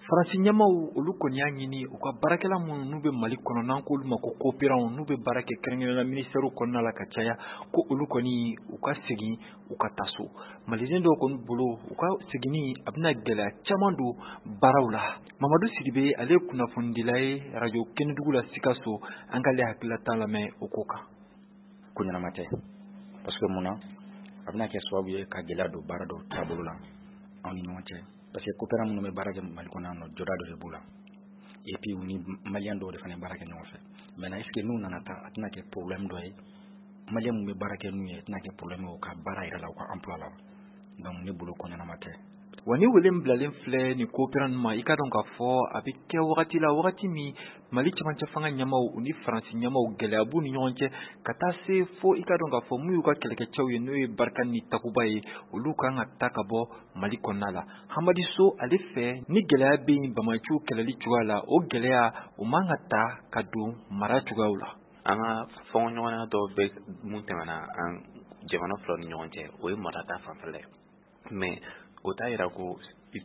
Faransi ɲɛmaw olu kɔni y'a ɲini u ka baarakɛla minnu n'u bɛ Mali kɔnɔ n'an k'olu ma ko coopérants n'u bɛ baara kɛ kɛrɛnkɛrɛnnenya la ministère kɔnɔna la ka caya ko olu kɔni u ka segin u ka taa so. Maliden dɔw kɔni bolo u ka seginni a bɛna gɛlɛya caman don baaraw la. Mamadu Sidibe ale ye kunnafonidila ye radio Kɛnɛdugu la Sikaso an k'ale hakililata lamɛn o ko kan. Ko ɲɛnama tɛ parce que mun na a bɛna kɛ sababu ye ka gɛlɛya don baara dɔw taabolo la anw ni ɲɔgɔn cɛ parce que coopérants minnu bɛ baara kɛ Mali kɔnɔ yan nɔ jɔda dɔ de b'u la et puis u ni maliyɛn dɔw de fana baara kɛ ɲɔgɔn fɛ maintenant est-ce que n'u nana taa a tɛna kɛ problème dɔ ye maliyɛn minnu bɛ baara kɛ n'u ye a tɛna kɛ problème ye u ka baara yɛrɛ la u ka emploi la donc ne bolo ko ɲɛnama tɛ. Wa ni wele bilalen filɛ ni coopérants ma i ka dɔn k'a fɔ a bɛ kɛ wagati la wagati min Mali cɛmancɛ fanga ɲɛmaw u ni Faransi ɲɛmaw gɛlɛya b'u ni ɲɔgɔn cɛ ka taa se fo i ka dɔn k'a fɔ mun y'u ka kɛlɛkɛcɛw ye n'o ye Barikani ni Takuba ye olu kan ka taa ka bɔ Mali kɔnɔna la. Hamadi So ale fɛ ni gɛlɛya bɛ yen Bamaciw kɛlɛli cogoya la o gɛlɛya o man ka ta ka don mara cogoyaw la. An ka fɔn ɲɔgɔnya dɔw bɛ mun tɛmɛna an jamana filaw ni ɲɔgɔn cɛ o ye mara ta fanfɛla ye mais o t'a yira ko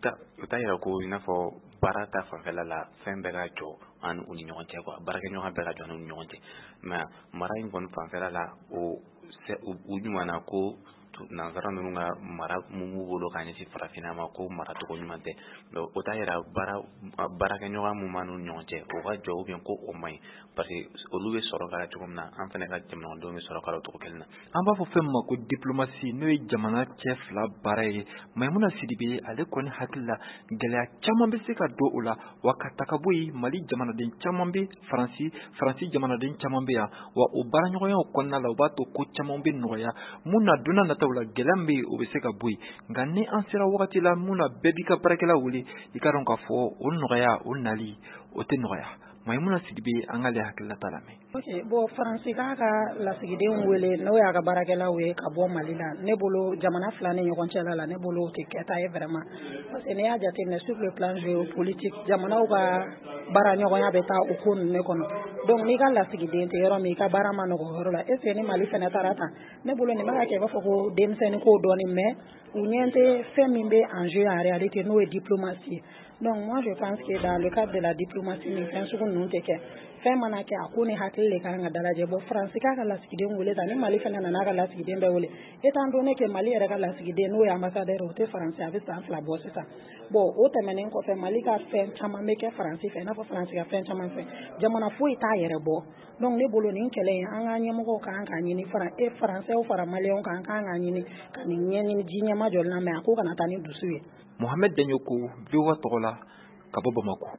i n'a fɔ baara ta fanfɛla la fɛn bɛɛ ka jɔ an u ni ɲɔgɔn cɛ quoi baarakɛɲɔgɔn bɛɛ ka jɔ an ni ɲɔgɔn cɛ mais mara in kɔni fanfɛla la u ɲumanna ko nanzara ninnu ka mara mun b'u bolo k'a ɲɛsin farafinna ma ko mara cogo ɲuman tɛ o t'a yira baarakɛɲɔgɔn mun b'an ni ɲɔgɔn cɛ o ka jɔ ou bien ko o man ɲi parce que olu bɛ sɔrɔ k'a la cogo min na an fana ka jamanadenw bɛ sɔrɔ k'a la cogo kelen na. An b'a fɔ fɛn min ma ko diplomasi n'o ye jamana cɛ fila baara ye Mayimuna Sidibe ale kɔni hakili la gɛlɛya caman bɛ se ka don o la wa ka ta ka bɔ yen Mali jamanaden caman bɛ Faransi jamanaden caman bɛ yan wa o baaraɲɔgɔnyaw kɔnɔna la o b'a to ko caman bɛ nɔgɔya mun na don n'a nataw la gɛlɛya min bɛ yen o bɛ se ka bɔ yen nka ni an sera wagati la mun na bɛɛ b'i ka baarakɛla wele i ka dɔn k'a fɔ o nɔgɔya o nali o tɛ nɔgɔya. Mayimuna Sidibe an k'ale hakililata lamɛn. Ok bon Faransi k'a ka lasigidenw wele n'o y'a ka baarakɛlaw ye ka bɔ Mali la ne bolo jamana fila ni ɲɔgɔn cɛla la ne bolo o tɛ kɛta ye vraiment parce que n'i y'a jateminɛ sur le plan géopolitique jamanaw ka baaraɲɔgɔnya bɛ taa o ko ninnu de kɔnɔ donc n'i ka lasigiden tɛ yɔrɔ min i ka baara ma nɔgɔ yɔrɔ la est ce que ni Mali fana taara tan ne bolo nin bɛ ka kɛ i b'a fɔ ko denmisɛnnin ko dɔɔnin mais u ɲɛ tɛ fɛn min bɛ en jeu en réalité n'o ye diplomatie donc moi je pense que dans le cadre de la diplomatie nin fɛn sugu ninnu tɛ kɛ fɛn mana kɛ a ko ni hakili de kan ka dalajɛ bon Faransi k'a ka lasigiden wele tan ni Mali fana nana ka lasigiden bɛɛ wele étant donné que Mali yɛrɛ ka lasigiden n'o ye ambassadeur o tɛ Faransi a bɛ san 2 bɔ sisan bon o tɛmɛnen kɔfɛ Mali ka fɛn caman bɛ kɛ Faransi fɛ i n'a fɔ Faransi ka fɛn caman fɛ jamana foyi t'a yɛrɛ bɔ donc ne bolo nin kɛlɛ in an ka ɲɛmɔgɔw kan ka ɲini Faransɛw fara Maliyɛnw kan ka ɲini ka nin ɲɛɲini ji ɲɛma jɔlen na mais a ko kana taa ni dusu ye. Mohamed Danyoko VOA tɔgɔ la ka bɔ Bamako.